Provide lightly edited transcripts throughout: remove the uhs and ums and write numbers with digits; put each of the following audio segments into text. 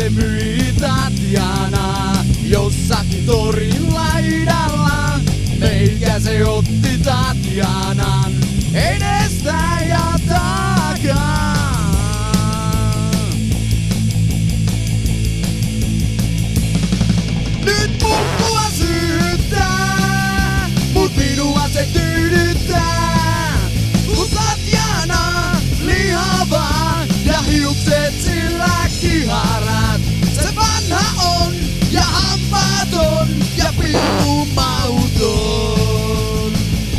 se myi Tatjana jossakin torin laidalla. Meikä se otti Tatjanan edestä ja takaa. Nyt mua syyttää, mut minua se tyydyttää. Kun Tatjana lihava ja hiukset sillä kiharat. Se vanha on ja hampaaton ja pippumauton.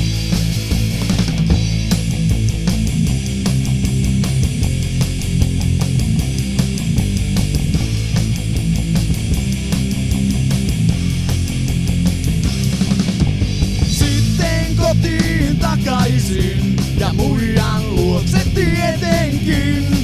Sitten kotiin takaisin ja muijan luokse tietenkin.